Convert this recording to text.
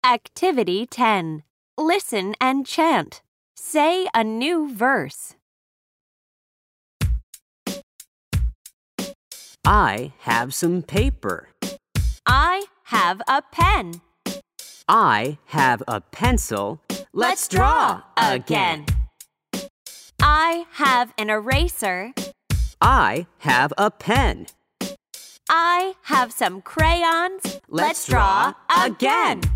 Activity 10. Listen and chant. Say a new verse. I have some paper. I have a pen. I have a pencil. Let's draw again. I have an eraser. I have a pen. I have some crayons. Let's draw again.